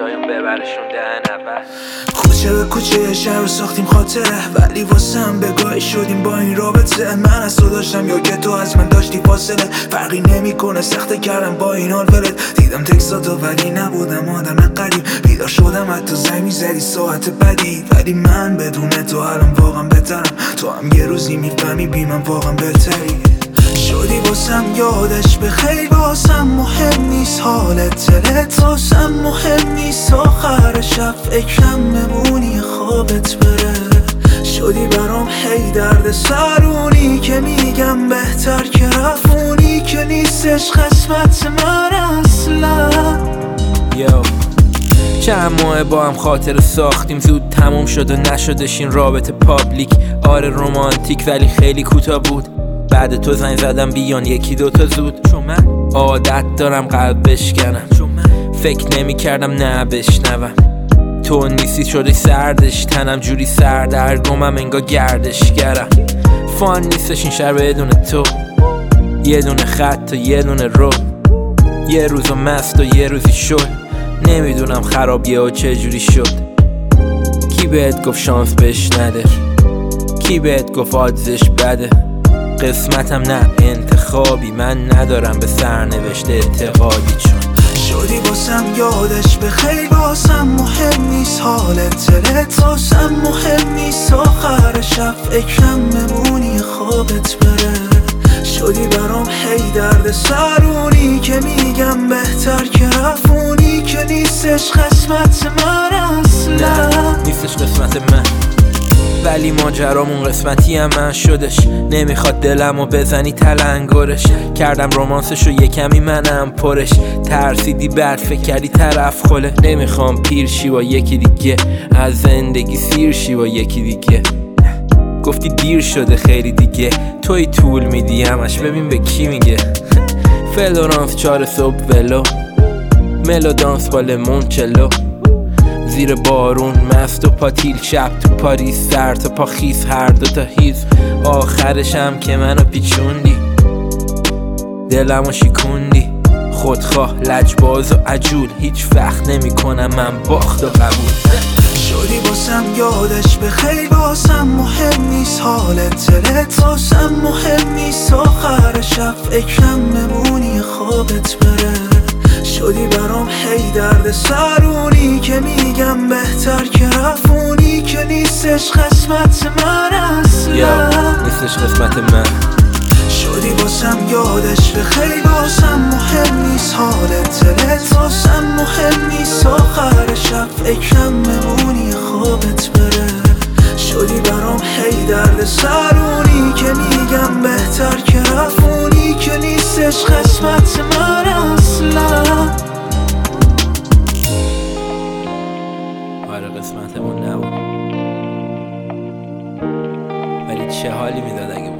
شایم ببرشون دهن اول. کوچه به کوچه یه شهر رو ساختیم خاطره، ولی واسم بگاهی شدیم با این رابطه. من از تو داشتم یا که تو از من داشتی فاصله، فرقی نمیکنه سخته کردم با این حال ولت. دیدم تکساتو ولی نبودم آدم قریب، بیدار شدم حتی زنگ میزدی ساعت بدی، ولی من بدون تو الان واقعا بهترم. تو هم یه روزی میفهمی بی من واقعا بهتری. شدی واسم یادش به خیلی، واسم مهم نیست حالت دلت، واسم مهم نیست آخر شب فکرم بمونی خوابت بره. شدی برام هی درد سرونی که میگم بهتر که رفونی، که نیستش قسمت من اصلا. چند ماه با هم خاطر ساختیم، زود تموم شد و نشدش این رابطه پابلیک. آره رومانتیک ولی خیلی کوتاه بود، بعد تو زنگ زدم بیان یکی دوتا زود. چون من عادت دارم قلب بشکنم، چون من فکر نمی کردم نه بشنوم. تو نیستی شدی سردش، تنم جوری سردرگمم انگار گردشگرم. فان نیستش این شهر بدون تو، یه دونه خط و یه دونه رو، یه روزو مست و یه روزی شد. نمیدونم خرابیه و چجوری شد. کی بهت گفت شانس بهش نده، کی بهت گفت آدزش بده. قسمتم نه انتخابی، من ندارم به سرنوشت اعتقادی. چون شدی واسم یادش به خیلی، واسم مهم نیست حالت دلت، واسم مهم نیست آخر شب فکرم بمونی خوابت بره. شدی برام هی درد سرونی که میگم بهتر که رفونی، که نیستش قسمت من اصلا. نیستش قسمت من، ولی ماجرامون قسمتی هم من شدش. نمیخواد دلمو بزنی تلنگرش، کردم رومانسشو یه کمی منم پرش. ترسیدی بعد فکر کردی طرف خله، نمیخوام پیر شی با یکی دیگه، از زندگی سیر شی با یکی دیگه. گفتی دیر شده خیلی دیگه، توی طول میدی همش ببین به کی میگه. فلورانس 4 صبح ولو، ملودانس با لمونچلو، زیر بارون مست و پاتیل، شب تو پاریس سر تا پا خیس، هر دوتا هیز. آخرشم که منو پیچوندی، دلمو شیکوندی. خودخواه لجباز و عجول، هیچ وقت نمی کنم من باخت و قبول. شدی واسم یادش به خیلی، واسم مهم نیست حالت دلت، واسم مهم نیست آخر شب فکرم بمونی خوابت بره. شدی برام هی درد سرونی که میگم بهتر که رفونی، که نیستش قسمت من اصلا. نیستش قسمت من. شدی واسم یادش به خیلی، واسم مهم نیست حالت دلت، واسم مهم نیست آخر شب فکرم بمونی خوابت بره. شدی برام هی درد سرونی که میگم بهتر که رفونی، که نیستش قسمت من اصلا. آره قسمتمون نبود، ولی چه حالی میداد اگه